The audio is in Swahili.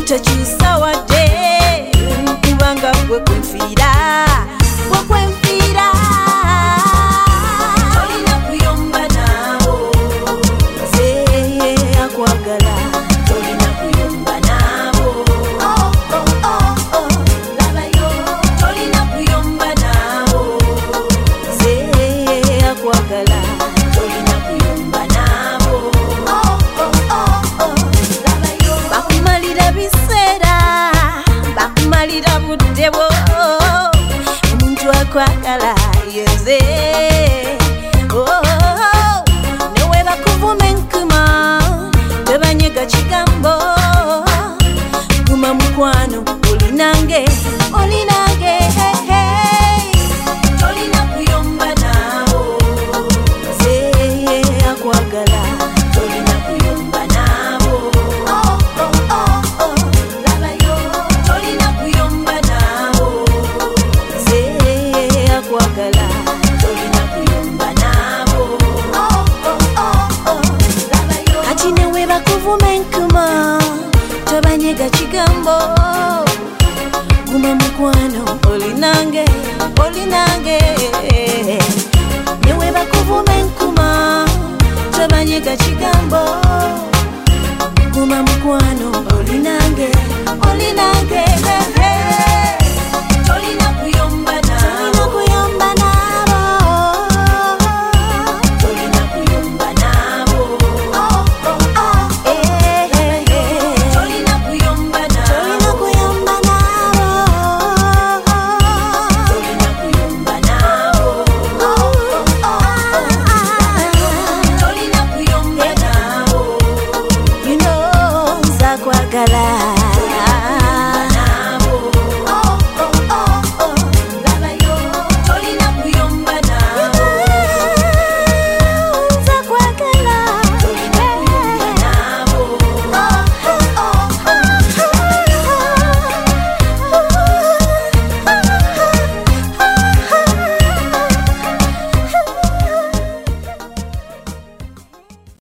utakyusa wadde kubanga gwe kwenfiira tolina kuyomba nabo nze akwagala tolina kuyomba nabo labayo tolina kuyomba nabo nze akwagala tolina kuyomba nabo labayo bakumalira biseera bakumalira budde bwo omuntu akwagala yenze newe bakuvuma enkuma tebanyega kigambo guma mukwano olinange tolina kuyomba nabo nze akwagala tolina kuyomba nabo labayo tolina kuyomba nabo nze akwagala tolina kuyomba nabo labayo kati newe bakuvuma enkuma tebanyega kigambo guma mukwano olinange newe bakuvuma enkuma tebanyega kigambo guma mukwano olinange tolina kuyomba nabo tolina kuyomba nabo tolina kuyomba nabo tolina kuyomba nabo tolina kuyomba nabo you know nzakwagala